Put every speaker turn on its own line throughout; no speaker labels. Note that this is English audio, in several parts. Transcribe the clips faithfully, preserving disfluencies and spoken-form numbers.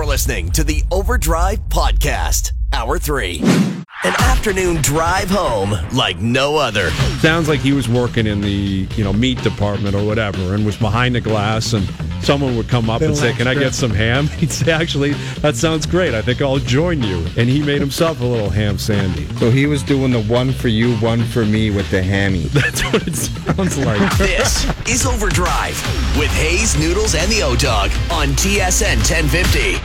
You're listening to the Overdrive Podcast, Hour three. An afternoon drive home like no other.
Sounds like he was working in the, you know, meat department or whatever and was behind the glass, and someone would come up and say, can I get some ham? He'd say, actually, that sounds great. I think I'll join you. And he made himself a little ham sandy.
So he was doing the one for you, one for me with the hammy.
That's what it sounds like.
This is Overdrive with Hayes, Noodles, and the O-Dog on T S N ten fifty.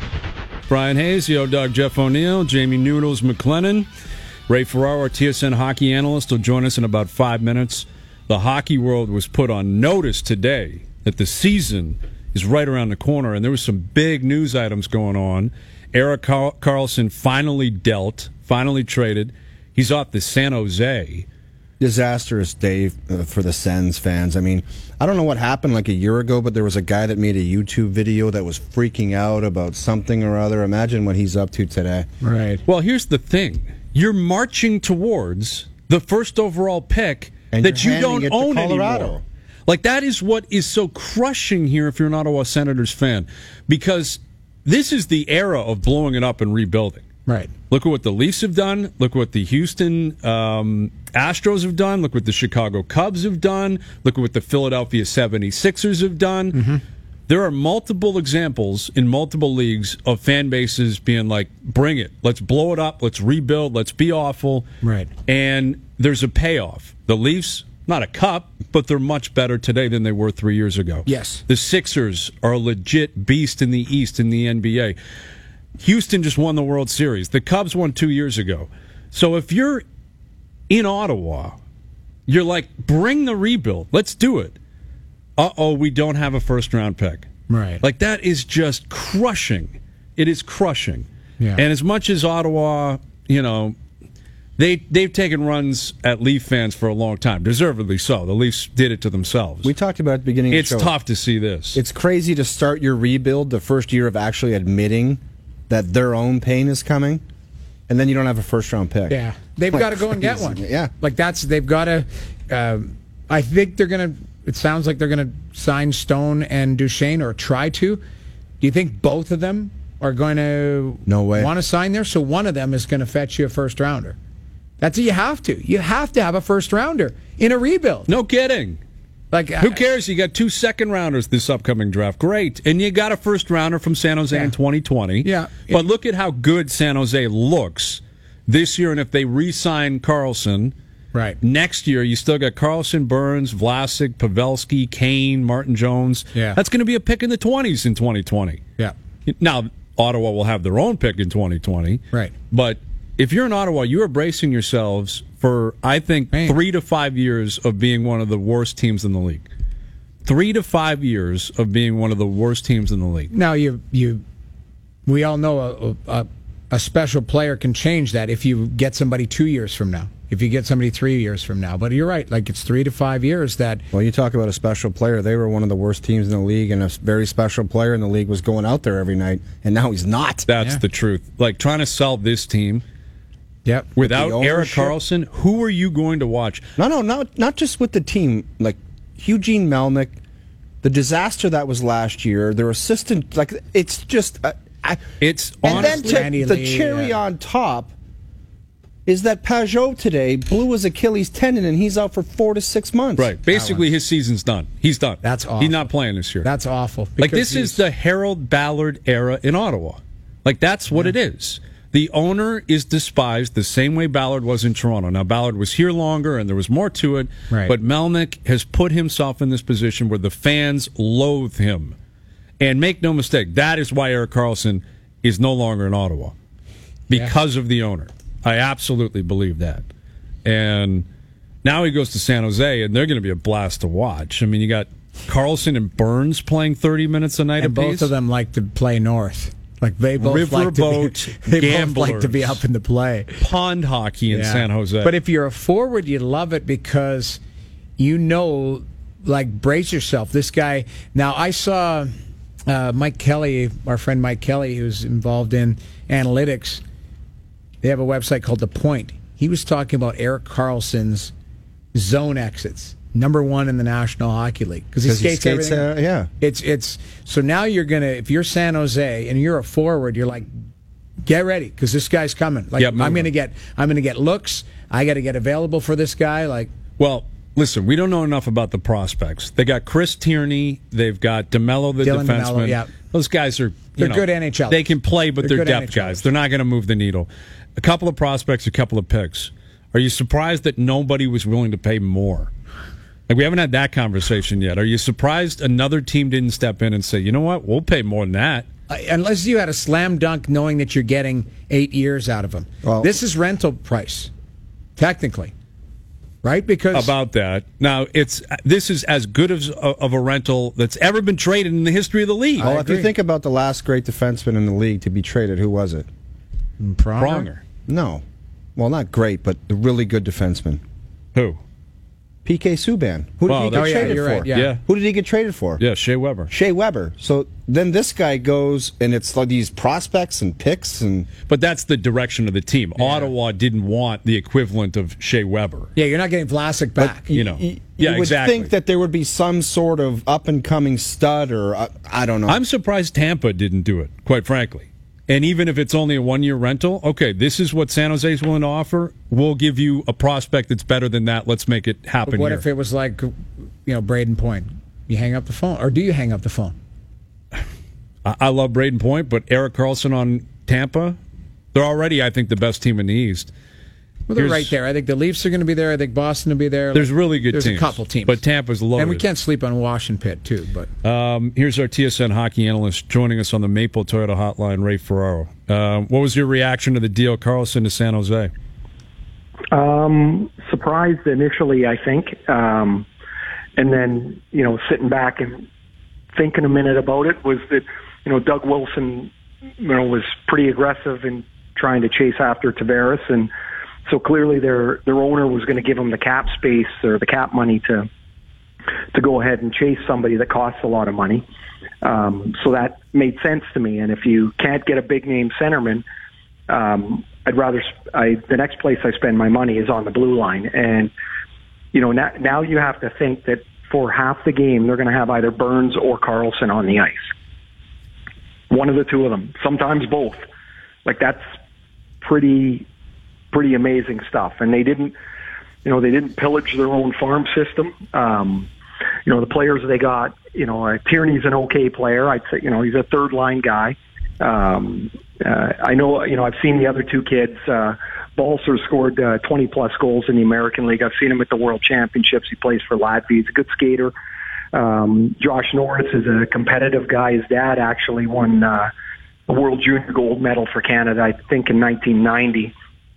Brian Hayes, the O-Dog Jeff O'Neill, Jamie Noodles McLennan, Ray Ferraro, our T S N hockey analyst, will join us in about five minutes. The hockey world was put on notice today that the season is right around the corner, and there was some big news items going on. Erik Car- Karlsson finally dealt, finally traded. He's off to San Jose.
Disastrous day uh, for the Sens fans. I mean, I don't know what happened like a year ago, but there was a guy that made a YouTube video that was freaking out about something or other. Imagine what he's up to today.
Right. Well, here's the thing. You're marching towards the first overall pick
And
that
you're
you don't
handing it to
own
Colorado.
anymore. Like, that is what is so crushing here if you're an Ottawa Senators fan, because this is the era of blowing it up and rebuilding.
Right.
Look at what the Leafs have done. Look what the Houston um, Astros have done. Look what the Chicago Cubs have done. Look at what the Philadelphia seventy-sixers have done. Mm-hmm. There are multiple examples in multiple leagues of fan bases being like, bring it. Let's blow it up. Let's rebuild. Let's be awful.
Right.
And there's a payoff. The Leafs, not a cup, but they're much better today than they were three years ago.
Yes.
The Sixers are a legit beast in the East in the N B A. Houston just won the World Series. The Cubs won two years ago. So if you're in Ottawa, you're like, bring the rebuild. Let's do it. Uh-oh, we don't have a first-round pick.
Right.
Like, that is just crushing. It is crushing.
Yeah.
And as much as Ottawa, you know, they, they've taken runs at Leaf fans for a long time, deservedly so. The Leafs did it to themselves.
We talked about at the beginning
It's
of the show.
tough to see this.
It's crazy to start your rebuild the first year of actually admitting that their own pain is coming, and then you don't have a first-round pick.
Yeah. They've
Like
got to go and get
crazy.
one.
Yeah.
Like, that's, they've got to, um, I think they're going to, it sounds like they're going to sign Stone and Duchesne, or try to. Do you think both of them are going to
No way.
want to sign there? So one of them is going to fetch you a first-rounder. That's what you have to. You have to have a first-rounder in a rebuild.
No kidding.
Like,
Who cares? You got two second rounders this upcoming draft. Great. And you got a first rounder from San Jose
Yeah.
in twenty twenty.
Yeah.
But look at how good San Jose looks this year. And if they re sign Karlsson,
Right.
next year you still got Karlsson, Burns, Vlasic, Pavelski, Kane, Martin Jones.
Yeah.
That's going to be a pick in the twenties in twenty twenty.
Yeah.
Now, Ottawa will have their own pick in twenty twenty.
Right.
But if you're in Ottawa, you are bracing yourselves for, I think,
Man.
three to five years of being one of the worst teams in the league. Three to five years of being one of the worst teams in the league.
Now, you, you, we all know a, a, a special player can change that if you get somebody two years from now, if you get somebody three years from now. But you're right, like, it's three to five years that...
Well, you talk about a special player. They were one of the worst teams in the league, and a very special player in the league was going out there every night, and now he's not.
That's
Yeah.
the truth. Like, trying to sell this team
Yep.
without
the
Erik
ownership.
Karlsson, who are you going to watch?
No, no, not, not just with the team. Like, Eugene Melnyk, the disaster that was last year, their assistant, like, it's just... Uh, I,
It's
and
honestly...
then
Randy
to, the
Lee,
cherry
yeah.
on top is that Pajot today blew his Achilles tendon, and he's out for four to six months.
Right. Basically, his season's done. He's done.
That's awful.
He's not playing this year.
That's awful.
Like,
because
this is
he's-
the Harold Ballard era in Ottawa. Like, that's what it is. The owner is despised the same way Ballard was in Toronto. Now, Ballard was here longer, and there was more to it.
Right.
But Melnyk has put himself in this position where the fans loathe him. And make no mistake, that is why Erik Karlsson is no longer in Ottawa. Because of the owner. I absolutely believe that. And now he goes to San Jose, and they're going to be a blast to watch. I mean, you got Karlsson and Burns playing thirty minutes a night
And
apiece.
both of them like to play north. Like, they both like to
Riverboat
be, they both like to be
gamblers.
up in the play.
Pond hockey in
Yeah.
San Jose.
But if you're a forward, you love it because you know, like, brace yourself. This guy. Now, I saw uh, Mike Kelly, our friend Mike Kelly, who's involved in analytics. They have a website called The Point. He was talking about Erik Karlsson's zone exits. number one in the National Hockey League because he skates,
he skates
everything.
uh, yeah.
It's it's so now you're gonna if you're San Jose and you're a forward, you're like, get ready because this guy's coming. Like
Yep,
I'm gonna get I'm gonna get looks. I got to get available for this guy. Like,
well, listen, we don't know enough about the prospects. They got Chris Tierney. They've got DeMello, the
Dylan
defenseman.
DeMello, yeah.
Those guys are you
They're
know,
good N H L.
They can play, but
They're
they're,
good
depth
N H L
guys. They're not going to move the needle. A couple of prospects, a couple of picks. Are you surprised that nobody was willing to pay more? Like we haven't had that conversation yet. Are you surprised another team didn't step in and say, you know what, we'll pay more than that?
uh, unless you had a slam dunk knowing that you're getting eight years out of him.
Well,
this is rental price, technically. Right, because
about that now, it's this is as good as of a rental that's ever been traded in the history of the league.
Well, if you think about the last great defenseman in the league to be traded, who was it?
Pronger.
Pronger.
No, well, not great, but the really good defenseman,
Who?
P K Subban. Who did
Well,
he get
oh,
yeah,
traded
you're
for?
right, yeah.
Yeah.
Who did he get traded for?
Yeah, Shea Weber.
Shea Weber. So then this guy goes, and it's like these prospects and picks, and
But that's the direction of the team. Ottawa didn't want the equivalent of Shea Weber.
Yeah, you're not getting Vlasic back.
But
You know.
you,
Yeah,
you would
exactly.
think that there would be some sort of up and coming stud, or uh, I don't know.
I'm surprised Tampa didn't do it, quite frankly. And even if it's only a one-year rental, okay, this is what San Jose is willing to offer. We'll give you a prospect that's better than that. Let's make it happen
But what
here.
if it was like, you know, Braden Point? You hang up the phone, or do you hang up the phone?
I, I love Braden Point, but Erik Karlsson on Tampa, they're already, I think, the best team in the East.
Well, they're
Here's-
right there. I think the Leafs are going to be there. I think Boston will be there.
There's really good
There's
teams.
a couple teams,
But Tampa's loaded.
and we can't sleep on Washington too. But
Um, here's our T S N hockey analyst joining us on the Maple Toyota hotline, Ray Ferraro. Um, what was your reaction to the deal, Karlsson to San Jose?
Um, surprised initially, I think. Um, and then, you know, sitting back and thinking a minute about it was that, you know, Doug Wilson, you know, was pretty aggressive in trying to chase after Tavares. And so clearly their, their owner was going to give them the cap space or the cap money to, to go ahead and chase somebody that costs a lot of money. Um, so that made sense to me. And if you can't get a big name centerman, um, I'd rather, I, the next place I spend my money is on the blue line. And, you know, now, now you have to think that for half the game, they're going to have either Burns or Karlsson on the ice. One of the two of them, sometimes both. Like that's pretty, pretty amazing stuff. And they didn't, you know, they didn't pillage their own farm system. Um, you know, the players they got, you know, uh, Tierney's an okay player. I'd say, you know, he's a third line guy. Um, uh, I know, you know, I've seen the other two kids. Uh, Balser scored uh, twenty plus goals in the American League. I've seen him at the World Championships. He plays for Latvia. He's a good skater. Um, Josh Norris is a competitive guy. His dad actually won uh, a World Junior Gold Medal for Canada, I think, in nineteen ninety,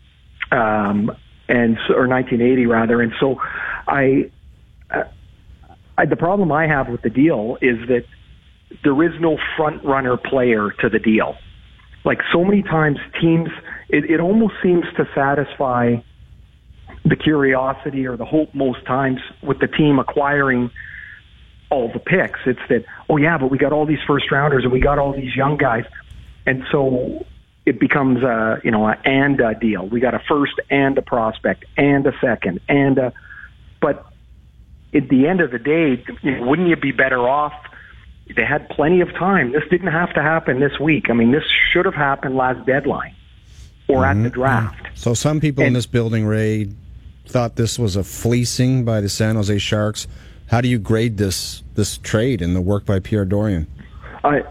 um, and so, or nineteen eighty rather. And so, I, uh, I, the problem I have with the deal is that there is no front runner player to the deal. Like so many times teams, it, it almost seems to satisfy the curiosity or the hope most times with the team acquiring all the picks. It's that, oh yeah, but we got all these first rounders and we got all these young guys. And so it becomes a, you know, a and a deal. We got a first and a prospect and a second and a, but at the end of the day, you know, wouldn't you be better off? They had plenty of time. This didn't have to happen this week. I mean, this should have happened last deadline or mm-hmm. at the draft.
So some people
and,
in this building, Ray, thought this was a fleecing by the San Jose Sharks. How do you grade this this trade and the work by Pierre Dorion?
Uh,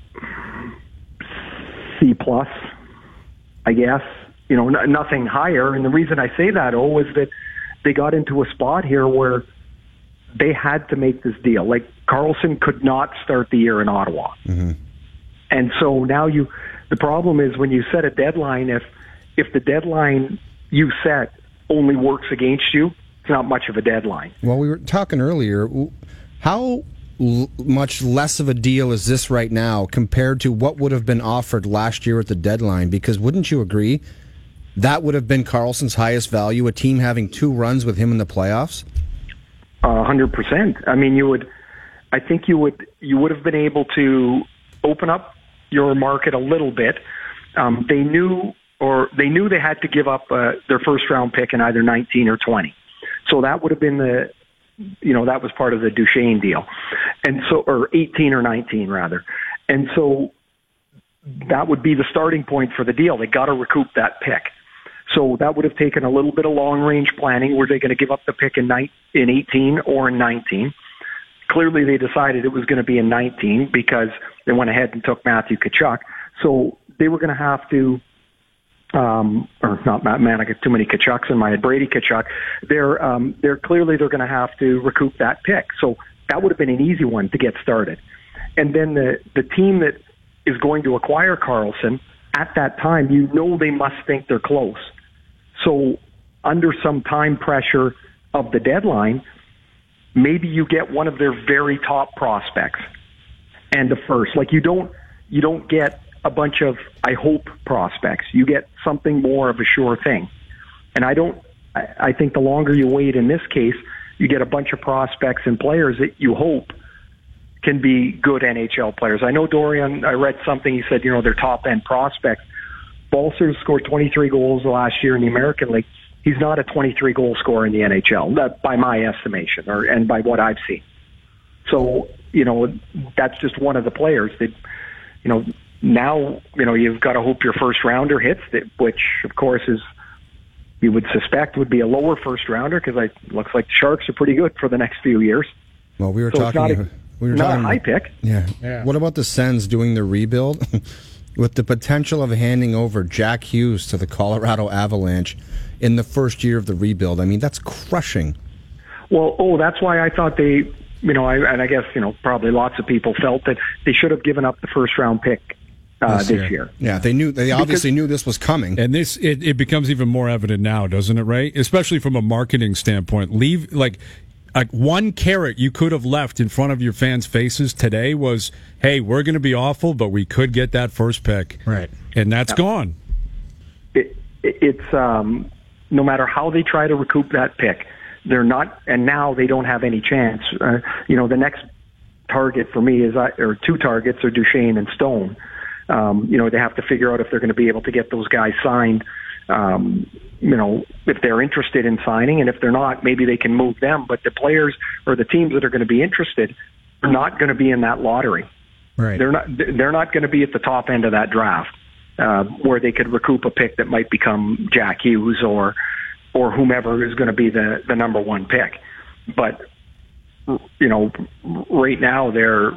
C plus, I guess. You know, n- nothing higher. And the reason I say that, oh, is that they got into a spot here where they had to make this deal. Like Karlsson could not start the year in Ottawa. Mm-hmm. And so now you, the problem is when you set a deadline, if, if the deadline you set only works against you, it's not much of a deadline.
Well, we were talking earlier, how l- much less of a deal is this right now compared to what would have been offered last year at the deadline? Because wouldn't you agree that would have been Karlsson's highest value, a team having two runs with him in the playoffs?
A hundred percent. I mean, you would, I think you would, you would have been able to open up your market a little bit. Um, they knew, or they knew they had to give up uh, their first round pick in either nineteen or twenty. So that would have been the, you know, that was part of the Duchesne deal. And so, or eighteen or nineteen rather. And so that would be the starting point for the deal. They got to recoup that pick. So that would have taken a little bit of long-range planning. Were they going to give up the pick in ni- in eighteen or in nineteen? Clearly, they decided it was going to be in nineteen because they went ahead and took Matthew Tkachuk. So they were going to have to, um, or not Matt, man, I got too many Tkachuks in my head. Brady Tkachuk. They're um, they're clearly they're going to have to recoup that pick. So that would have been an easy one to get started. And then the the team that is going to acquire Karlsson at that time, you know, they must think they're close. So under some time pressure of the deadline, maybe you get one of their very top prospects and the first. Like you don't you don't get a bunch of I hope prospects. You get something more of a sure thing. And I don't I, I think the longer you wait in this case, you get a bunch of prospects and players that you hope can be good N H L players. I know Dorian, I read something, he said, you know, they're top end prospects. Balcer scored twenty-three goals last year in the American League. He's not a twenty-three goal scorer in the N H L, that, by my estimation, or and by what I've seen. So, you know, that's just one of the players that, you know, now, you know, you've got to hope your first rounder hits, that, which, of course, is, you would suspect would be a lower first rounder because it looks like the Sharks are pretty good for the next few years.
Well, we were
so
talking.
It's not a,
we were
not
talking
a high
about,
pick.
Yeah.
Yeah.
What about the Sens doing the rebuild? With the potential of handing over Jack Hughes to the Colorado Avalanche in the first year of the rebuild. I mean, that's crushing.
Well, oh, that's why I thought they, you know, I, and I guess, you know, probably lots of people felt that they should have given up the first round pick uh, this, this year. year.
Yeah, they knew, they obviously because, knew this was coming.
And this, it, it becomes even more evident now, doesn't it, Ray? Especially from a marketing standpoint. Leave, like, Like one carrot you could have left in front of your fans' faces today was, hey, we're going to be awful, but we could get that first pick.
Right.
And that's
yeah.
gone.
It, it, it's um, no matter how they try to recoup that pick, they're not, and now they don't have any chance. Uh, you know, the next target for me is, or two targets are Duchesne and Stone. Um, you know, they have to figure out if they're going to be able to get those guys signed. Um, you know, if they're interested in signing, and if they're not, maybe they can move them. But the players or the teams that are going to be interested are not going to be in that lottery.
Right.
They're not. They're not going to be at the top end of that draft, uh, where they could recoup a pick that might become Jack Hughes or or whomever is going to be the the number one pick. But you know, right now they're.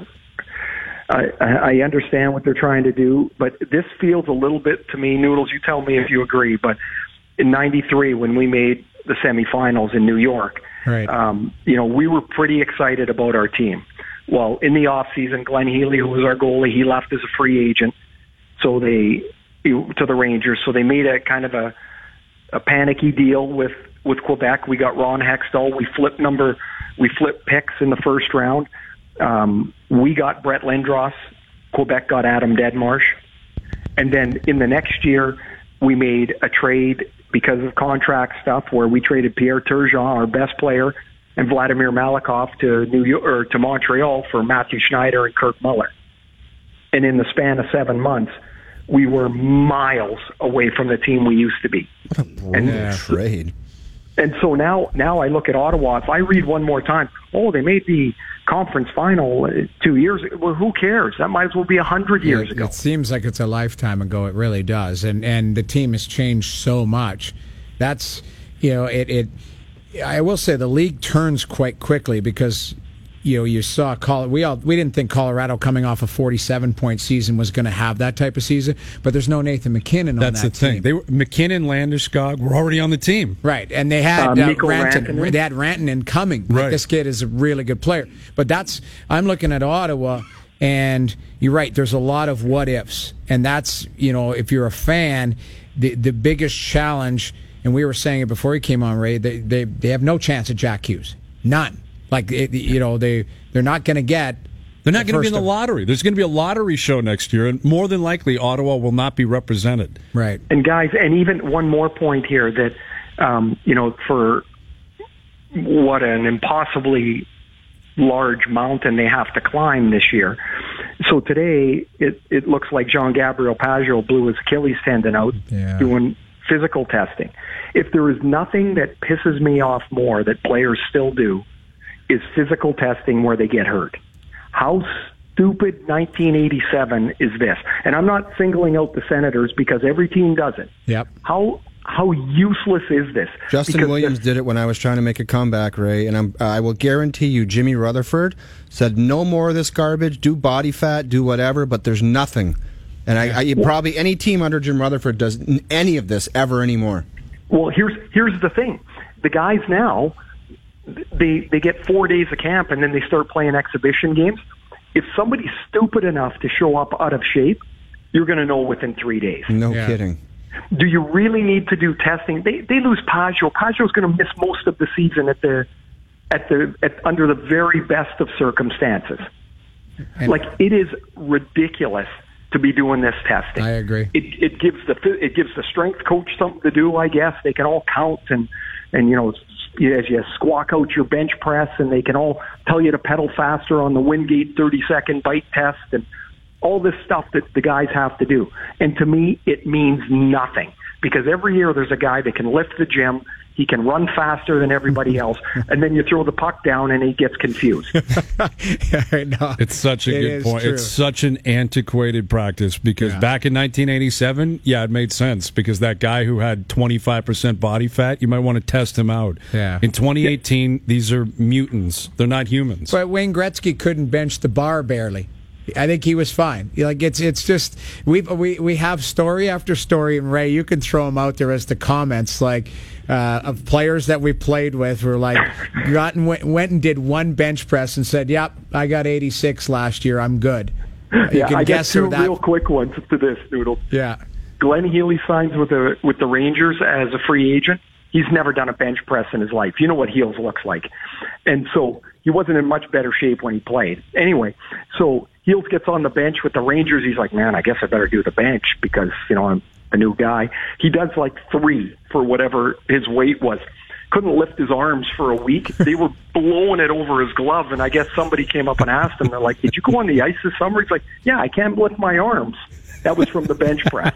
I, I understand what they're trying to do, but this feels a little bit to me, Noodles, you tell me if you agree, but in ninety-three when we made the semifinals in New York,
right.
um, you know, we were pretty excited about our team. Well, in the off season, Glenn Healy, who was our goalie, he left as a free agent, so they to the Rangers, so they made a kind of a, a panicky deal with, with Quebec. We got Ron Hextall. We flipped number, we flipped picks in the first round. Um, we got Brett Lindros. Quebec got Adam Deadmarsh. And then in the next year, we made a trade because of contract stuff where we traded Pierre Turgeon, our best player, and Vladimir Malakoff to New York or to Montreal for Matthew Schneider and Kirk Muller. And in the span of seven months, we were miles away from the team we used to be.
What a brutal
and,
trade.
And so now, now I look at Ottawa. If I read one more time, oh, they made the conference final two years ago. Well, who cares? That might as well be a hundred years
it,
ago.
It seems like it's a lifetime ago. It really does. And and the team has changed so much. That's, you know, it. it I will say the league turns quite quickly because, you know, you saw Col- we all we didn't think Colorado coming off a forty-seven point season was going to have that type of season, but there's no Nathan MacKinnon on
That's
that
the thing.
team.
They were, McKinnon, Landeskog were already on the team,
right? And they had
uh,
uh,
Mikko
Rantanen.
Rantanen.
They had Rantanen coming.
Right.
Like, this kid is a really good player. But that's I'm looking at Ottawa, and you're right. There's a lot of what ifs, and that's, you know, if you're a fan, the the biggest challenge. And we were saying it before he came on, Ray. They they they have no chance at Jack Hughes, none. Like it, you know, they they're not going to get.
They're not
the
going to be in the
of,
lottery. There's going to be a lottery show next year, and more than likely, Ottawa will not be represented.
Right.
And guys, and even one more point here that, um, you know, for what an impossibly large mountain they have to climb this year. So today, it, it looks like Jean-Gabriel Pageau blew his Achilles tendon out
yeah.
doing physical testing. If there is nothing that pisses me off more that players still do, is physical testing where they get hurt. How stupid nineteen eighty-seven is this? And I'm not singling out the Senators because every team does it.
Yep.
How how useless is this?
Justin
because
Williams did it when I was trying to make a comeback, Ray, and I'm, I will guarantee you Jimmy Rutherford said no more of this garbage, do body fat, do whatever, but there's nothing. And I, I you probably any team under Jim Rutherford does any of this ever anymore.
Well, here's here's the thing. The guys now, they they get four days of camp and then they start playing exhibition games. If somebody's stupid enough to show up out of shape, you're going to know within three days.
No
Yeah.
kidding.
Do you really need to do testing? They they lose Pajot. Pajot's going to miss most of the season at the at the at, under the very best of circumstances.
And-
like it is ridiculous to be doing this testing.
I agree.
It it gives the it gives the strength coach something to do. I guess they can all count and and you know as you squawk out your bench press, and they can all tell you to pedal faster on the Wingate thirty second bite test and all this stuff that the guys have to do. And to me, it means nothing because every year there's a guy that can lift the gym. He can run faster than everybody else, and then you throw the puck down and he gets confused.
I know.
It's such a
It
good
is
point.
true.
It's such an antiquated practice because
Yeah.
back in nineteen eighty-seven, yeah, it made sense because that guy who had twenty-five percent body fat, you might want to test him out.
Yeah.
In twenty eighteen, these are mutants. They're not humans.
But Wayne Gretzky couldn't bench the bar barely. I think he was fine. Like it's it's just we we we have story after story, and Ray, you can throw them out there as the comments like uh, of players that we played with were like got and went, went and did one bench press and said, "Yep, I got eighty-six last year. I'm good." You
yeah,
can
I
guess
get two
who that.
real quick ones to this, Noodle.
Yeah.
Glenn Healy signs with the with the Rangers as a free agent. He's never done a bench press in his life. You know what heels looks like. And so he wasn't in much better shape when he played. Anyway, so Heels gets on the bench with the Rangers. He's like, man, I guess I better do the bench because, you know, I'm a new guy. He does like three for whatever his weight was. Couldn't lift his arms for a week. They were blowing it over his glove, and I guess somebody came up and asked him, they're like, did you go on the ice this summer? He's like, yeah, I can't lift my arms. That was from the bench press.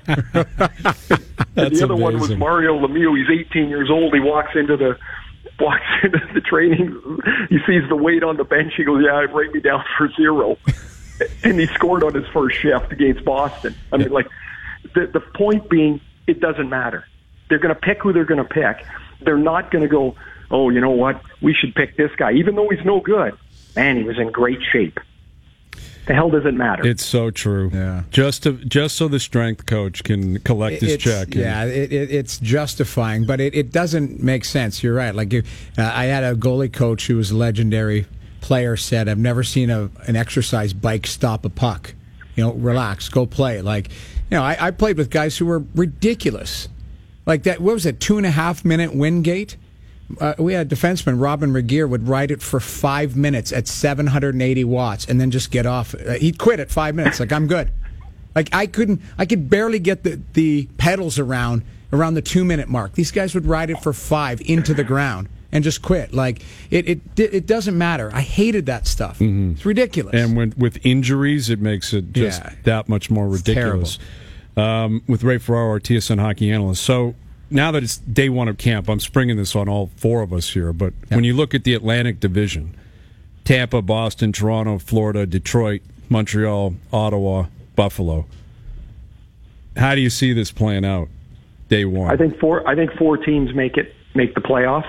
And the other one was
amazing.
Mario Lemieux. He's eighteen years old. He walks into the walks into the training. He sees the weight on the bench. He goes, yeah, write me down for zero. And he scored on his first shift against Boston. I mean, like, the, the point being, it doesn't matter. They're going to pick who they're going to pick. They're not going to go, oh, you know what, we should pick this guy. Even though he's no good, man, he was in great shape. The hell does it matter?
It's so true.
Yeah.
Just to just so the strength coach can collect his
It's-
check. and-
Yeah, it, it, it's justifying, but it, it doesn't make sense. You're right. Like you, uh, I had a goalie coach who was a legendary player said, "I've never seen a an exercise bike stop a puck. You know, relax, go play." Like, you know, I, I played with guys who were ridiculous. Like that. What was it? Two and a half minute Wingate. Uh, we had a defenseman, Robin Regier, would ride it for five minutes at seven hundred eighty watts and then just get off. Uh, he'd quit at five minutes. Like, I'm good. Like, I couldn't, I could barely get the, the pedals around, around the two minute mark. These guys would ride it for five into the ground and just quit. Like, it, it, it doesn't matter. I hated that stuff. It's ridiculous.
And when, with injuries, it makes it just
Yeah.
that much more ridiculous. Um, with Ray Ferraro, our T S N hockey analyst. So now that it's day one of camp, I'm springing this on all four of us here. But
Yeah.
when you look at the Atlantic Division, Tampa, Boston, Toronto, Florida, Detroit, Montreal, Ottawa, Buffalo, how do you see this playing out day one?
I think four. I think four teams make it make the playoffs.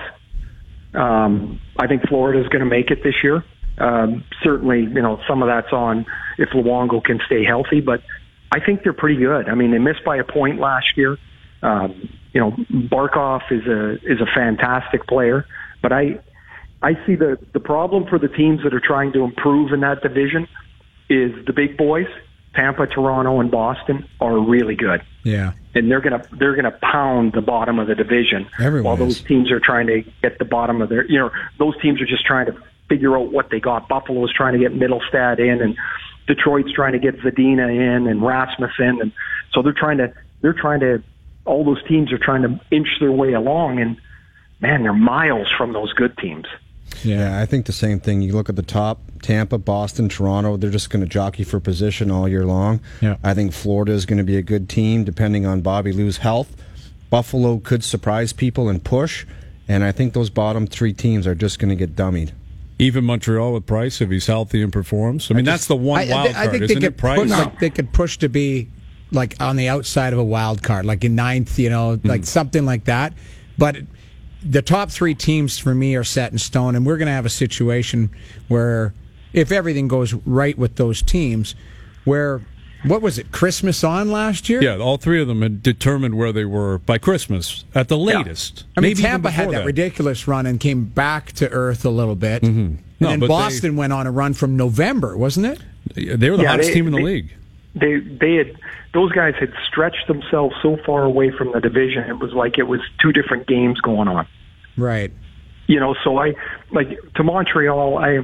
Um, I think Florida's going to make it this year. Um, certainly, you know, some of that's on if Luongo can stay healthy, but I think they're pretty good. I mean, they missed by a point last year. Um, you know, Barkov is a is a fantastic player, but I I see the the problem for the teams that are trying to improve in that division is the big boys. Tampa, Toronto, and Boston are really good.
yeah.
And they're gonna they're gonna pound the bottom of the division.
Everyone
while those
is.
teams are trying to get the bottom of their, you know, those teams are just trying to figure out what they got. Buffalo's trying to get Middlestad in, and Detroit's trying to get Zadina in, and Rasmussen, and so they're trying to they're trying to all those teams are trying to inch their way along, and man, they're miles from those good teams.
Yeah, I think the same thing. You look at the top, Tampa, Boston, Toronto, they're just going to jockey for position all year long.
Yeah.
I think Florida is going to be a good team depending on Bobby Lou's health. Buffalo could surprise people and push, and I think those bottom three teams are just going to get dummied.
Even Montreal with Price, if he's healthy and performs. I mean, I just, that's the one
I,
wild
I,
card,
I think
isn't
they
it?
could
Price.
Push, like, they could push to be like on the outside of a wild card, like in ninth, you know, like mm. something like that. But the top three teams for me are set in stone, and we're going to have a situation where, if everything goes right with those teams, where. What was it, Christmas on last year?
Yeah, all three of them had determined where they were by Christmas at the latest.
Yeah. I mean,
Maybe
Tampa had that,
that
ridiculous run and came back to earth a little bit.
Mm-hmm.
And
no,
then Boston they, went on a run from November, wasn't it?
They were the yeah, hottest
they,
team in the
they,
league.
They they had those guys had stretched themselves so far away from the division. It was like it was two different games going on.
Right.
You know, so I like to Montreal. I.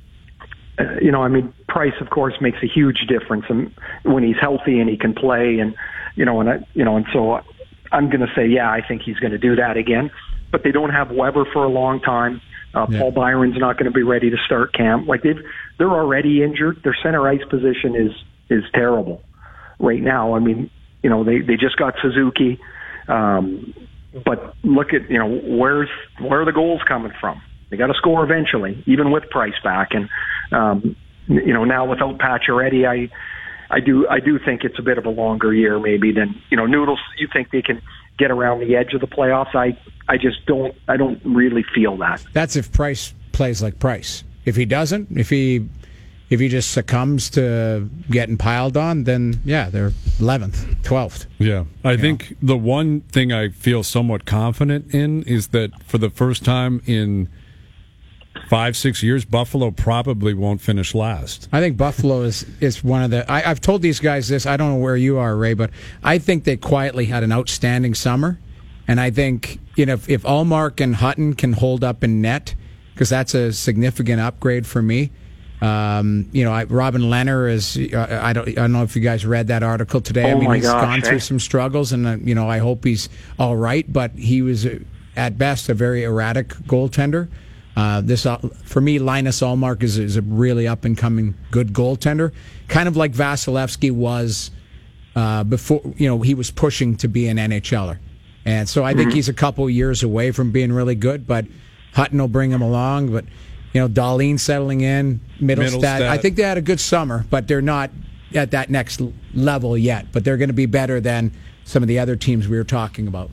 Uh, you know, I mean, Price, of course, makes a huge difference and when he's healthy and he can play, and you know, and I, you know, and so I'm going to say, yeah, I think he's going to do that again. But they don't have Weber for a long time. Uh, yeah. Paul Byron's not going to be ready to start camp. Like they've, they're already injured. Their center ice position is is terrible right now. I mean, you know, they they just got Suzuki, um, but look at you know where's where are the goals coming from? They got to score eventually, even with Price back. And um, you know, now without Pacioretty, I, I do, I do think it's a bit of a longer year, maybe than you know. Noodles, you think they can get around the edge of the playoffs? I, I just don't. I don't really feel that.
That's if Price plays like Price. If he doesn't, if he, if he just succumbs to getting piled on, then yeah, they're eleventh, twelfth.
Yeah, I think know? the one thing I feel somewhat confident in is that for the first time in five, six years, Buffalo probably won't finish last.
I think Buffalo is, is one of the... I, I've told these guys this. I don't know where you are, Ray, but I think they quietly had an outstanding summer. And I think, you know, if, if Allmark and Hutton can hold up in net, because that's a significant upgrade for me. Um, you know, I, Robin Lehner is... Uh, I, don't, I don't know if you guys read that article today.
Oh
I mean,
my
he's
gosh,
gone
eh?
through some struggles, and, uh, you know, I hope he's all right. But he was, uh, at best, a very erratic goaltender. Uh, this uh, for me, Linus Ullmark is, is a really up and coming good goaltender, kind of like Vasilevsky was uh, before. You know, he was pushing to be an N H L er, and so I think mm-hmm. he's a couple years away from being really good. But Hutton will bring him along. But you know, Dahlin settling in, Middlestat. Middlestat. I think they had a good summer, but they're not at that next level yet. But they're going to be better than some of the other teams we were talking about.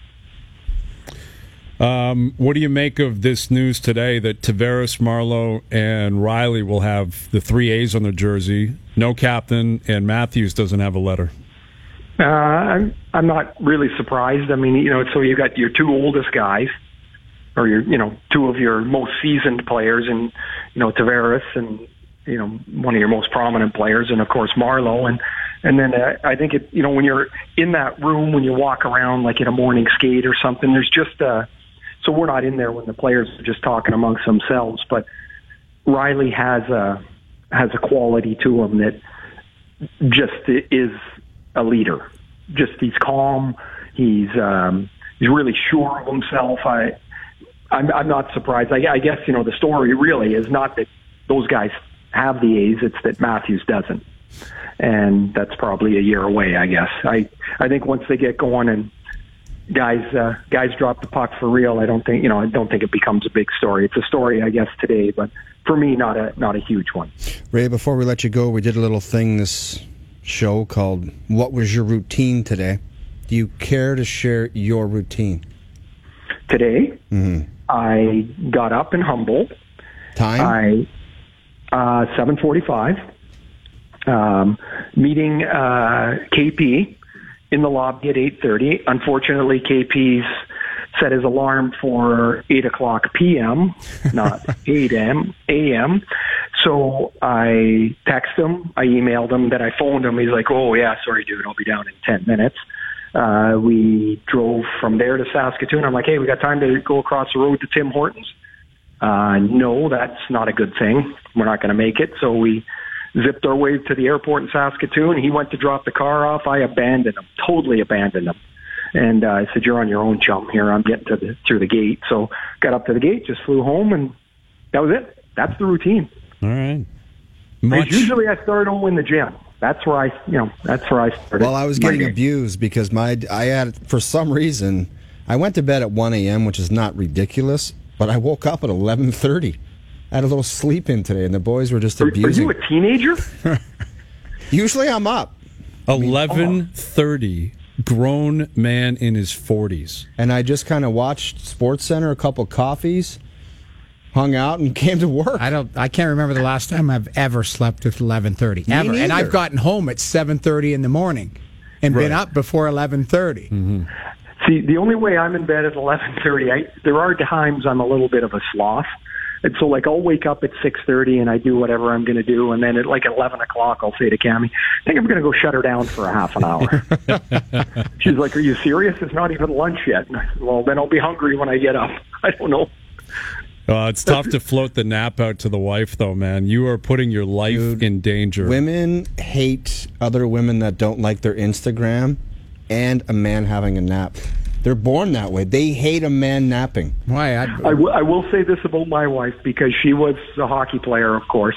Um, what do you make of this news today that Tavares, Marleau, and Riley will have the three A's on their jersey, no captain, and Matthews doesn't have a letter?
Uh, I'm I'm not really surprised. I mean, you know, so you got your two oldest guys, or your you know two of your most seasoned players, and you know Tavares, and you know one of your most prominent players, and of course Marleau, and and then uh, I think it you know when you're in that room when you walk around like in a morning skate or something, there's just a So we're not in there when the players are just talking amongst themselves, but Riley has a has a quality to him that just is a leader. Just he's calm. He's um, he's really sure of himself. I I'm, I'm not surprised. I, I guess you know the story really is not that those guys have the A's; it's that Matthews doesn't, and that's probably a year away. I guess. I I think once they get going and guys uh, guys drop the puck for real, I don't think you know I don't think it becomes a big story. It's a story, I guess, today, but for me, not a not a huge one.
Ray, before we let you go, we did a little thing this show called "What Was Your Routine Today?" Do you care to share your routine?
Today,
mm-hmm.
I got up in Humboldt.
Time?
I uh, seven forty-five. Um, meeting uh, K P in the lobby at eight thirty. Unfortunately, K P's set his alarm for eight o'clock p.m., not eight a.m. So I texted him, I emailed him, then I phoned him. He's like, oh, yeah, sorry, dude, I'll be down in ten minutes. Uh, we drove from there to Saskatoon. I'm like, hey, we got time to go across the road to Tim Hortons? Uh, no, that's not a good thing. We're not going to make it. So we zipped our way to the airport in Saskatoon. He went to drop the car off. I abandoned him, totally abandoned him. And uh, I said, you're on your own, chum, here. I'm getting to the, through the gate. So got up to the gate, just flew home, and that was it. That's the routine.
All right. Much...
Usually I start home in the gym. That's where I, you know, that's where I started.
Well, I was getting day. abused because my, I had, for some reason, I went to bed at one a.m., which is not ridiculous, but I woke up at eleven thirty. I had a little sleep in today, and the boys were just
Are, are
abusing.
you a teenager?
Usually I'm up,
eleven thirty, grown man in his forties.
and I just kind of watched Sports Center, a couple coffees, hung out, and came to work.
I don't. I can't remember the last time I've ever slept at eleven thirty.
Me
Ever, and
neither.
I've gotten home at seven thirty in the morning, and been
Right.
up before eleven thirty.
Mm-hmm.
See, the only way I'm in bed at eleven thirty, I, there are times I'm a little bit of a sloth. And so, like, I'll wake up at six thirty and I do whatever I'm going to do. And then at, like, eleven o'clock, I'll say to Cammie, I think I'm going to go shut her down for a half an hour. She's like, are you serious? It's not even lunch yet. And I said, well, then I'll be hungry when I get up. I don't know.
Uh, it's tough to float the nap out to the wife, though, man. You are putting your life
Dude,
in danger.
Women hate other women that don't like their Instagram and a man having a nap. They're born that way. They hate a man napping.
Why?
I,
I'd,
w- I will say this about my wife, because she was a hockey player, of course.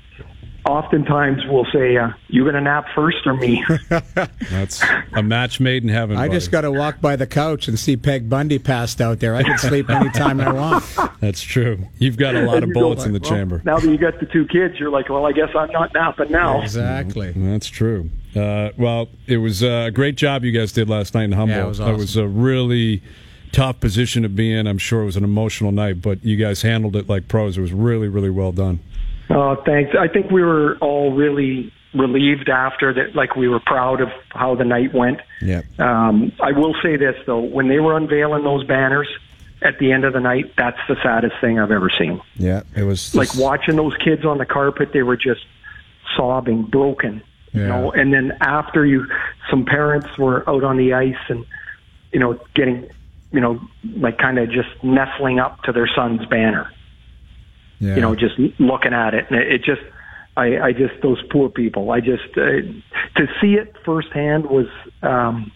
Oftentimes we'll say, uh, you going to nap first or me?
That's a match made in heaven.
I
buddy.
just got to walk by the couch and see Peg Bundy passed out there. I can sleep anytime I want.
That's true. You've got a lot
And
of
you go
bullets
like,
in the
well,
chamber.
Now that you got the two kids, you're like, well, I guess I'm not napping now.
Exactly.
That's true. Uh, well, it was a great job you guys did last night in Humboldt.
Yeah, it was awesome.
That was a really tough position to be in. I'm sure it was an emotional night, but you guys handled it like pros. It was really, really well done.
Oh, thanks. I think we were all really relieved after that. Like, we were proud of how the night went.
Yep.
Um, I will say this, though. When they were unveiling those banners at the end of the night, that's the saddest thing I've ever seen.
Yeah, it was
Like, watching those kids on the carpet, they were just sobbing, broken. You
Yeah.
know, and then after you, some parents were out on the ice and, you know, getting, you know, like kind of just nestling up to their son's banner.
Yeah.
You know, just looking at it. And it, it just, I, I just, those poor people, I just, uh, to see it firsthand was, um,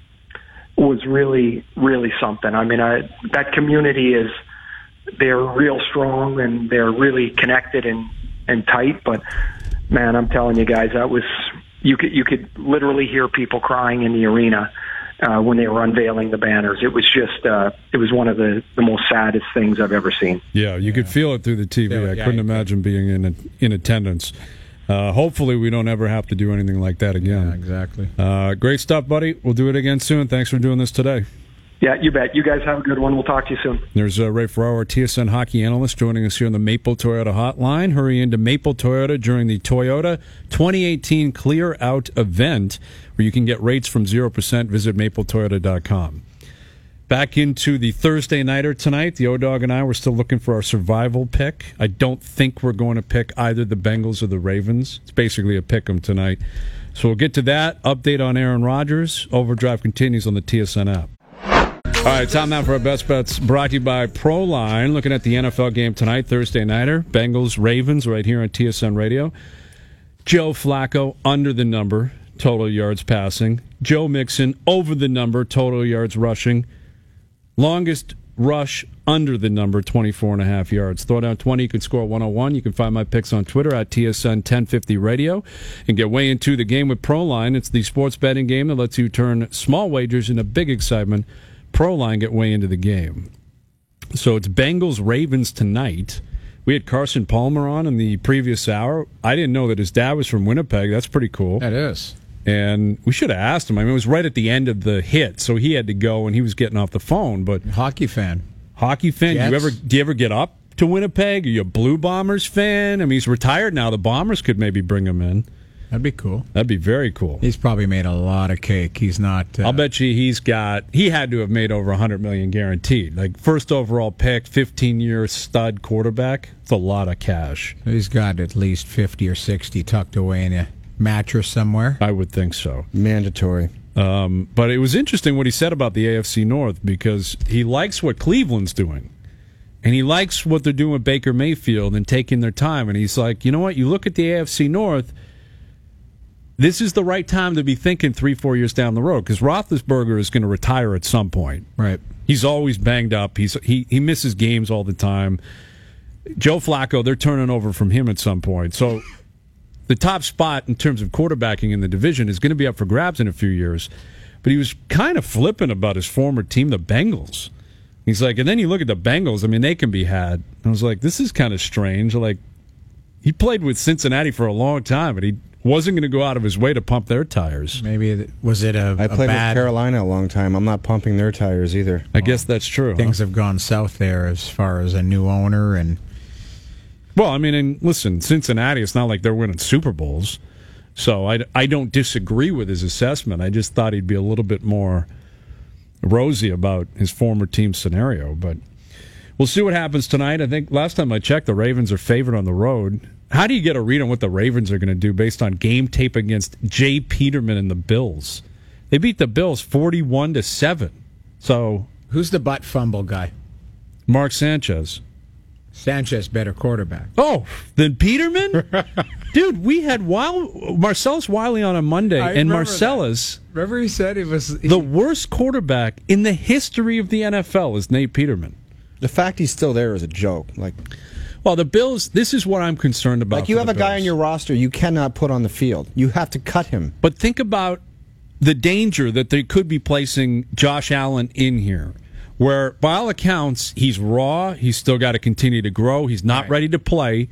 was really, really something. I mean, I, that community is, they're real strong and they're really connected and, and tight. But man, I'm telling you guys, that was, you could, you could literally hear people crying in the arena. Uh, when they were unveiling the banners, it was just, uh, it was one of the, the most saddest things I've ever seen.
Yeah, you could feel it through the T V.
Yeah,
I
yeah,
couldn't
you
imagine being in in attendance. Uh, hopefully, we don't ever have to do anything like that again.
Yeah, exactly.
Uh, great stuff, buddy. We'll do it again soon. Thanks for doing this today.
Yeah, you bet. You guys have a good one. We'll talk to you soon.
There's uh, Ray Ferraro, our T S N hockey analyst, joining us here on the Maple Toyota hotline. Hurry into Maple Toyota during the Toyota twenty eighteen Clear Out event, where you can get rates from zero percent. Visit maple toyota dot com. Back into the Thursday nighter tonight. The O-Dog and I were still looking for our survival pick. I don't think we're going to pick either the Bengals or the Ravens. It's basically a pick 'em tonight. So we'll get to that. Update on Aaron Rodgers. Overdrive continues on the T S N app. All right, time now for our best bets, brought to you by ProLine. Looking at the N F L game tonight, Thursday nighter, Bengals, Ravens, right here on T S N Radio. Joe Flacco under the number, total yards passing. Joe Mixon over the number, total yards rushing. Longest rush under the number, twenty-four and a half yards. Throw down twenty, you can score one oh one. You can find my picks on Twitter at T S N ten fifty Radio and get way into the game with ProLine. It's the sports betting game that lets you turn small wagers into big excitement. ProLine, get way into the game. So it's Bengals Ravens tonight. We had Carson Palmer on in the previous hour. I didn't know that his dad was from Winnipeg. That's pretty cool.
That is.
And we should have asked him. I mean, it was right at the end of the hit, so he had to go and he was getting off the phone. But
Hockey fan.
hockey fan, do you
Jets?
ever do you ever get up to Winnipeg? Are you a Blue Bombers fan? I mean, he's retired now. The Bombers could maybe bring him in.
That'd be cool.
That'd be very cool.
He's probably made a lot of cake. He's not. Uh,
I'll bet you he's got, he had to have made over one hundred million dollars guaranteed. Like, first overall pick, fifteen-year stud quarterback. It's a lot of cash.
He's got at least fifty or sixty tucked away in a mattress somewhere.
I would think so.
mandatory.
Um, but it was interesting what he said about the A F C North, because he likes what Cleveland's doing. And he likes what they're doing with Baker Mayfield and taking their time. And he's like, you know what? You look at the A F C North, this is the right time to be thinking three, four years down the road, because Roethlisberger is going to retire at some point.
Right.
He's always banged up. He's he, he misses games all the time. Joe Flacco, they're turning over from him at some point. So the top spot in terms of quarterbacking in the division is going to be up for grabs in a few years. But he was kind of flippant about his former team, the Bengals. He's like, and then you look at the Bengals, I mean, they can be had. I was like, this is kind of strange. Like, he played with Cincinnati for a long time, but he wasn't going to go out of his way to pump their tires.
Maybe it, was it a,
I
a
played
bad,
with Carolina a long time. I'm not pumping their tires either.
I guess that's true.
Things
huh?
have gone south there as far as a new owner and.
Well, I mean, and listen, Cincinnati, it's not like they're winning Super Bowls. So I, I don't disagree with his assessment. I just thought he'd be a little bit more rosy about his former team scenario. But we'll see what happens tonight. I think last time I checked, the Ravens are favored on the road. How do you get a read on what the Ravens are going to do based on game tape against Jay Peterman and the Bills? They beat the Bills forty-one to seven. So
Who's the butt fumble guy?
Mark Sanchez.
Sanchez, better quarterback.
Oh, then Peterman? Dude, we had Weil- Marcellus Wiley on a Monday,
I
and
remember
Marcellus,
that. Remember he said he was... He,
the worst quarterback in the history of the N F L is Nate Peterman.
The fact he's still there is a joke. Like,
Well, the Bills, this is what I'm concerned about.
like you
for
have
the
a guy
Bills.
on your roster you cannot put on the field. You have to cut him.
But think about the danger that they could be placing Josh Allen in here, where, by all accounts, he's raw. He's still got to continue to grow. He's not
Right.
ready to play.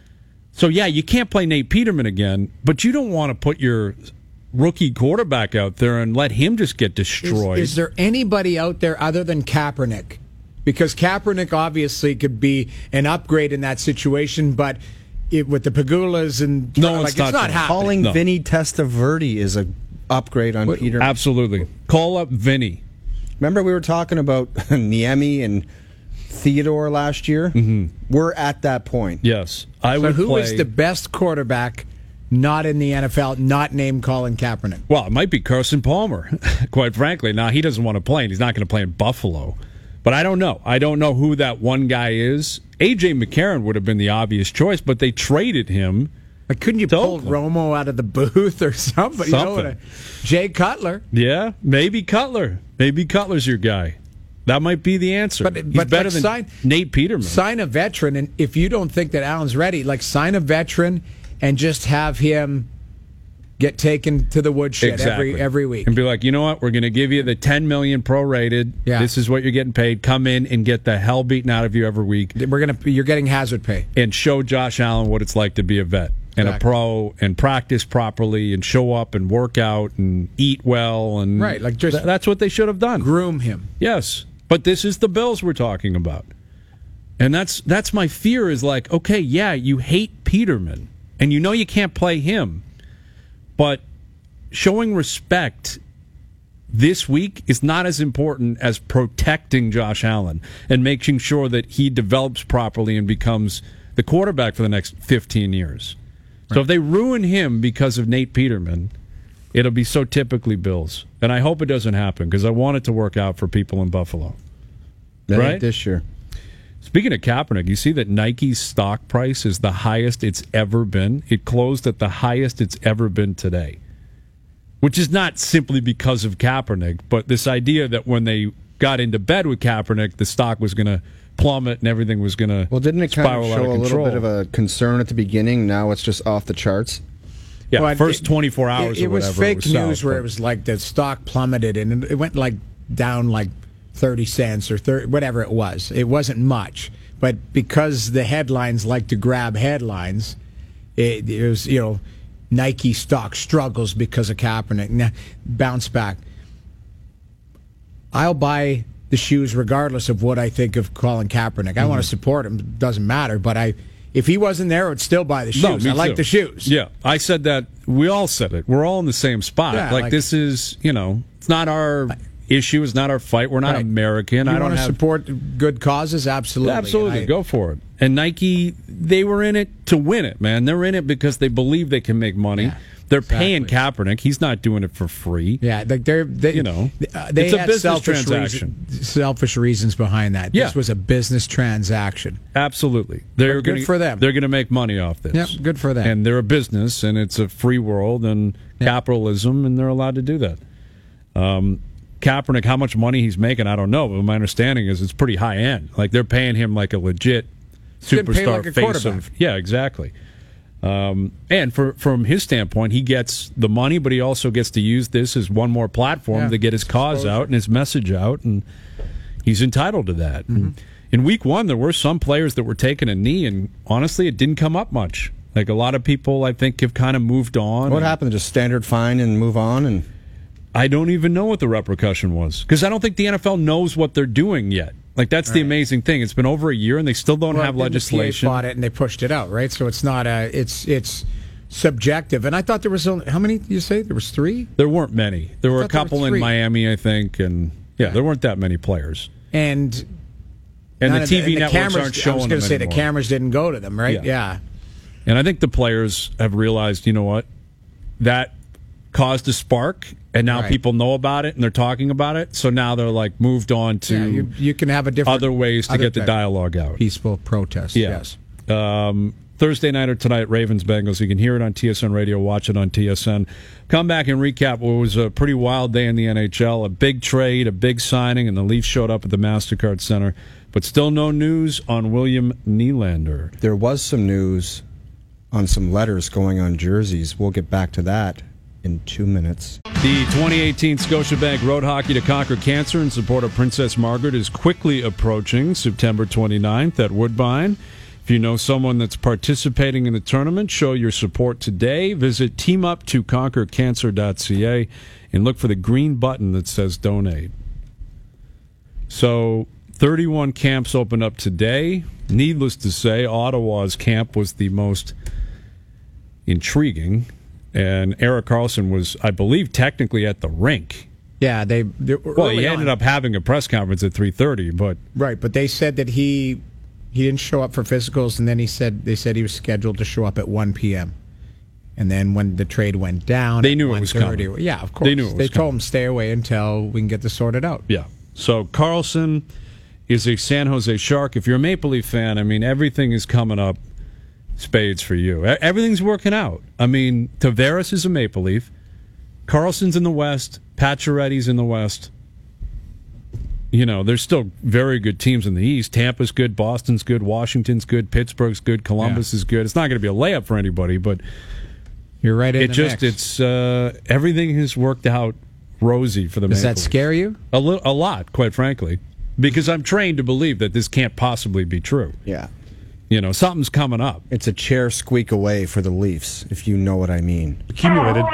So, yeah, you can't play Nate Peterman again, but you don't want to put your rookie quarterback out there and let him just get destroyed.
Is, is there anybody out there other than Kaepernick? Because Kaepernick obviously could be an upgrade in that situation, but it, with the Pagulas and
No,
like,
it's not
not
true.
happening.
Calling
No.
Vinny Testaverde is a upgrade on Peter.
Absolutely. Call up Vinny.
Remember we were talking about Niemi and Theodore last year? Mm-hmm. We're at that point.
Yes. I
So
would
who
play,
is the best quarterback not in the N F L, not named Colin Kaepernick?
Well, it might be Carson Palmer, quite frankly. Now, he doesn't want to play, and he's not going to play in Buffalo. But I don't know. I don't know who that one guy is. A J. McCarron would have been the obvious choice, but they traded him.
Like, couldn't you
To
pull
Oakland.
Romo out of the booth or somebody? You know,
Something.
and a- Jay Cutler.
Yeah, maybe Cutler. Maybe Cutler's your guy. That might be the answer.
But-
he's
but,
better
like,
than
sign-
Nate Peterman.
Sign a veteran, and if you don't think that Allen's ready, like sign a veteran and just have him get taken to the woodshed
Exactly.
every every week.
And be like, you know what? We're going to give you the ten million dollars prorated.
Yeah.
This is what you're getting paid. Come in and get the hell beaten out of you every week,
We're gonna you're getting hazard pay.
and show Josh Allen what it's like to be a vet and
Exactly.
a pro, and practice properly, and show up and work out and eat well, and
Right, like just-
th- that's what they should have done.
Groom him.
Yes, but this is the Bills we're talking about, and that's that's my fear. Is like, okay, yeah, you hate Peterman, and you know you can't play him, but showing respect this week is not as important as protecting Josh Allen and making sure that he develops properly and becomes the quarterback for the next fifteen years. So if they ruin him because of Nate Peterman, it'll be so typically Bills. And I hope it doesn't happen because I want it to work out for people in Buffalo.
That ain't
Right?
this year.
Speaking of Kaepernick, you see that Nike's stock price is the highest it's ever been. It closed at the highest it's ever been today, which is not simply because of Kaepernick, but this idea that when they got into bed with Kaepernick, the stock was going to plummet and everything was going to
Well, didn't it kind
spiral
of
out
show
of
a little
control.
bit of a concern at the beginning? Now it's just off the charts.
yeah,
Well,
first
it-
twenty-four hours
It, it
or
was
whatever.
fake
it was
news
south,
where
but-
it was like the stock plummeted and it went like down like thirty cents or thirty, whatever it was. It wasn't much, but because the headlines like to grab headlines, it, it was, you know, Nike stock struggles because of Kaepernick. Now, bounce back. I'll buy the shoes regardless of what I think of Colin Kaepernick. I want to support him. Doesn't matter. But I, if he wasn't there, I would still buy the shoes.
No, me
I like
too.
the shoes.
Yeah, I said that. We all said it. We're all in the same spot.
Yeah,
like,
like-
this is, you know, it's not our issue. It's not our fight. We're not
Right.
American.
You
I don't
want to
have
support good causes? Absolutely.
absolutely
I-
go for it. And Nike, they were in it to win it, man. They're in it because they believe they can make money.
Yeah,
They're paying
exactly.
Kaepernick. He's not doing it for free.
Yeah, like they're they,
You know,
uh, they
it's a
had
business
selfish
transaction.
reason- selfish reasons behind that.
Yeah.
This was a business transaction.
Absolutely, they're
But good
gonna,
for them.
They're going to make money off this.
Yep, good for them.
And they're a business, and it's a free world and
Yeah.
capitalism, and they're allowed to do that. Um, Kaepernick, how much money he's making, I don't know. But my understanding is it's pretty high end. Like they're paying him like a legit
getting paid
superstar
like a
face
quarterback.
of. Yeah, exactly. Um, and for, from his standpoint, he gets the money, but he also gets to use this as one more platform
Yeah,
to get his cause
exposure.
out and his message out, and he's entitled to that.
Mm-hmm.
And in week one, there were some players that were taking a knee, and honestly, it didn't come up much. Like a lot of people, I think, have kind of moved on.
What
and
happened? Just standard fine and move on? And
I don't even know what the repercussion was because I don't think the N F L knows what they're doing yet. Like that's right. The amazing thing. It's been over a year and they still don't
well,
have legislation.
The P A fought it and they pushed it out, right? So it's not a. It's it's subjective. And I thought there was only how many? Did you say there was three?
There weren't many. There were a couple
there were
in Miami, I think, and yeah, yeah, there weren't that many players.
And
and the T V
the,
networks
cameras,
aren't showing.
I was going to say
anymore.
the cameras didn't go to them, right?
Yeah.
yeah.
And I think the players have realized, you know what, that caused a spark, and now
right. people
know about it and they're talking about it. So now they're like moved on to
yeah, you, you can have a different
other ways to
other
get the dialogue out.
Peaceful protest.
Yeah.
Yes.
Um, Thursday night or tonight, Ravens Bengals. You can hear it on T S N Radio, watch it on T S N. Come back and recap what was a pretty wild day in the N H L. A big trade, a big signing, and the Leafs showed up at the MasterCard Center. But still no news on William Nylander.
There was some news on some letters going on jerseys. We'll get back to that in two minutes.
The twenty eighteen Scotiabank Road Hockey to Conquer Cancer in support of Princess Margaret is quickly approaching September twenty-ninth at Woodbine. If you know someone that's participating in the tournament, show your support today. Visit team up to conquer cancer dot c a and look for the green button that says donate. So, thirty-one camps opened up today. Needless to say, Ottawa's camp was the most intriguing. And Erik Karlsson was, I believe, technically at the rink.
Yeah, they. Well,
he ended
on.
up having a press conference at three thirty, but
right. But they said that he he didn't show up for physicals, and then he said they said he was scheduled to show up at one p.m. And then when the trade went down,
they knew it was coming.
Yeah, of course.
They knew it was
They
coming.
told him stay away until we can get this sorted out.
Yeah. So Karlsson is a San Jose Shark. If you're a Maple Leaf fan, I mean, everything is coming up spades for you. Everything's working out. I mean, Tavares is a Maple Leaf. Karlsson's in the West. Pacioretty's in the West. You know, there's still very good teams in the East. Tampa's good. Boston's good. Washington's good. Pittsburgh's good. Columbus
yeah.
is good. It's not going to be a layup for anybody, but
you're right. In
it
the
just
mix.
it's uh, everything has worked out rosy for the
Does
Maple
that scare
Leafs.
you?
A little, a lot, quite frankly, because I'm trained to believe that this can't possibly be true.
Yeah.
You know, something's coming up.
It's a chair squeak away for the Leafs, if you know what I mean.
Accumulated.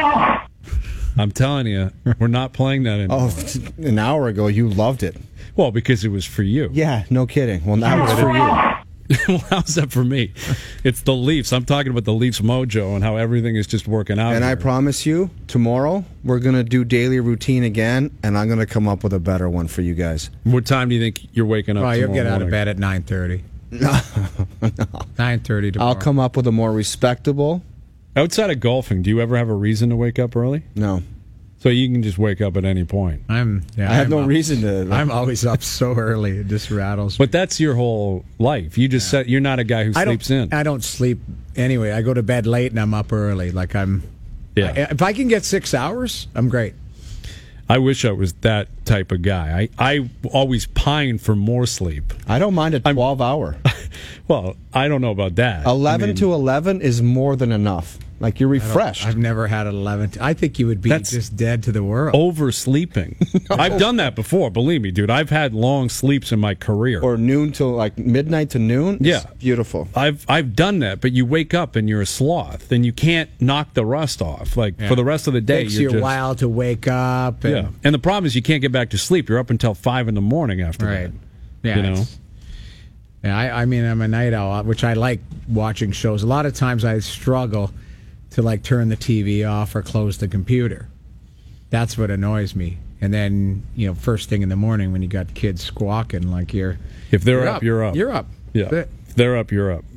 I'm telling you, we're not playing that anymore.
Oh, an hour ago you loved it.
Well, because it was for you.
Yeah, no kidding. Well, now it's for you.
Well, how's that for me? It's the Leafs. I'm talking about the Leafs mojo and how everything is just working out.
And
here.
I promise you, tomorrow we're going to do daily routine again, and I'm going to come up with a better one for you guys.
What time do you think you're waking up?
Oh, you'll get out
morning?
of bed at nine thirty.
No, no.
nine thirty tomorrow.
I'll come up with a more respectable.
Outside of golfing, do you ever have a reason to wake up early?
No.
So you can just wake up at any point.
I'm. Yeah,
I have
I'm
no
up,
reason to.
I'm always up so early. It just rattles me.
But that's your whole life. You just yeah. said you're not a guy who
I
sleeps
don't,
in.
I don't sleep anyway. I go to bed late and I'm up early. Like I'm.
Yeah.
I, if I can get six hours, I'm great.
I wish I was that type of guy. I, I always pine for more sleep.
I don't mind a twelve hour.
Well, I don't know about that.
eleven
I mean,
to eleven is more than enough. Like you're refreshed.
I've never had an eleven. I think you would be
That's
just dead to the world.
Oversleeping. no. I've done that before. Believe me, dude. I've had long sleeps in my career.
Or noon to like midnight to noon. It's
yeah,
beautiful.
I've I've done that, but you wake up and you're a sloth, and you can't knock the rust off. Like
yeah.
for the rest of the day,
Takes
you're
you a
just,
while to wake up. And,
yeah, and the problem is you can't get back to sleep. You're up until five in the morning after
right.
that.
Yeah,
you know.
Yeah, I, I mean, I'm a night owl, which I like watching shows. A lot of times I struggle to like turn the T V off or close the computer. That's what annoys me. And then, you know, first thing in the morning when you got kids squawking like you're...
If they're
you're
up, you're up.
You're up.
Yeah. If they're up, you're up.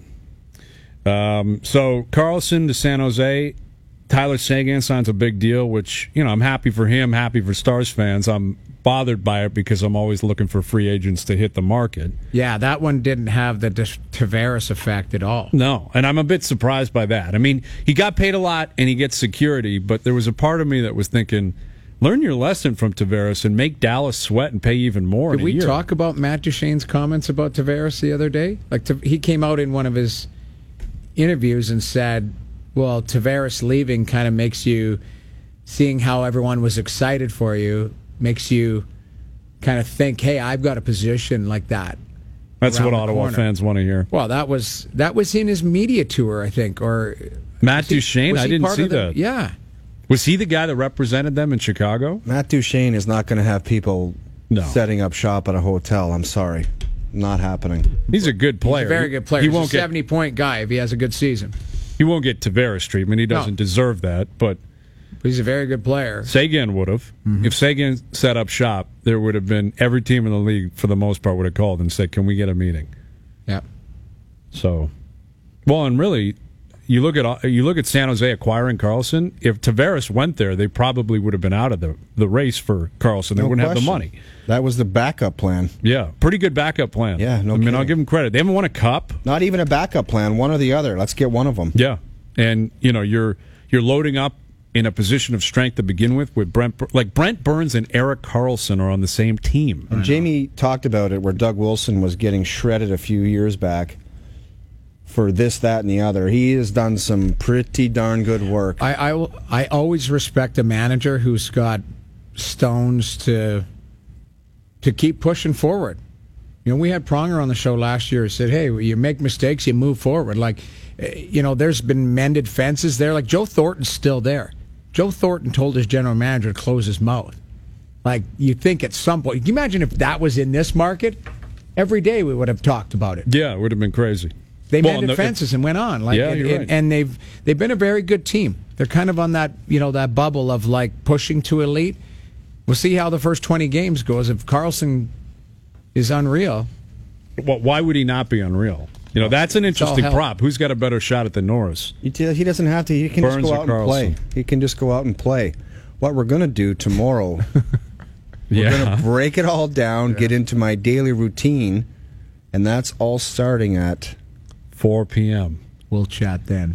Um, so, Karlsson to San Jose. Tyler Seguin signs a big deal, which, you know, I'm happy for him, happy for Stars fans. I'm bothered by it because I'm always looking for free agents to hit the market.
Yeah, that one didn't have the Tavares effect at all.
No, and I'm a bit surprised by that. I mean, he got paid a lot and he gets security, but there was a part of me that was thinking, learn your lesson from Tavares and make Dallas sweat and pay even more.
Did
in a
we
year.
talk about Matt Duchene's comments about Tavares the other day? Like, he came out in one of his interviews and said, well, Tavares leaving kind of makes you, seeing how everyone was excited for you, makes you kind of think, hey, I've got a position like that.
That's
around
what
the
Ottawa
corner.
fans want to hear.
Well, that was that was in his media tour, I think, or
Matt
was he-
Duchene,
was
I
he
didn't
part
see
of the-
that.
Yeah,
Was he the guy that represented them in Chicago?
Matt Duchene is not going to have people
No.
setting up shop at a hotel. I'm sorry. Not happening.
He's a good player.
he's a very good player.
He
He's
won't
a
get
seventy-point guy if he has a good season.
he won't get Tavares treatment. He doesn't
No.
deserve that. But
But he's a very good player.
Sagan would have.
Mm-hmm.
If Sagan set up shop, there would have been every team in the league for the most part would have called and said, "Can we get a meeting?"
Yeah.
So, well, and really, you look at you look at San Jose acquiring Carlson. If Tavares went there, they probably would have been out of the, the race for Carlson. They
No
wouldn't
question.
have the money.
That was the backup plan.
Yeah, pretty good backup plan.
Yeah, no
I mean,
kidding.
I'll give them credit. They haven't won a cup.
Not even a backup plan. One or the other. Let's get one of them.
Yeah, and you know you're you're loading up in a position of strength to begin with. With Brent, Bur- like Brent Burns and Eric Carlson are on the same team.
And Jamie talked about it where Doug Wilson was getting shredded a few years back for this, that, and the other. He has done some pretty darn good work.
I, I, will- I always respect a manager who's got stones to to keep pushing forward. You know, we had Pronger on the show last year who said, hey, you make mistakes, you move forward. Like, eh, you know, there's been mended fences there. Like, Joe Thornton's still there. Joe Thornton told his general manager to close his mouth. Like, you think at some point, can you imagine if that was in this market? Every day we would have talked about it.
Yeah, it would have been crazy.
They
Well,
mended
no,
fences and went on. Like,
Yeah,
and,
you're
and-
right.
and they've they've been a very good team. They're kind of on that you know that bubble of like pushing to elite. We'll see how the first twenty games goes. If Carlson is unreal,
Well, why would he not be unreal? You know, that's an interesting
hell.
prop. Who's got a better shot at the Norris?
He t- he doesn't have to. He can
Burns
just go
or
out and play.
Carlson?
He can just go out and play. What we're going to do tomorrow, we're going to break it all down, get into my daily routine, and that's all starting at
four p.m.
we'll chat then.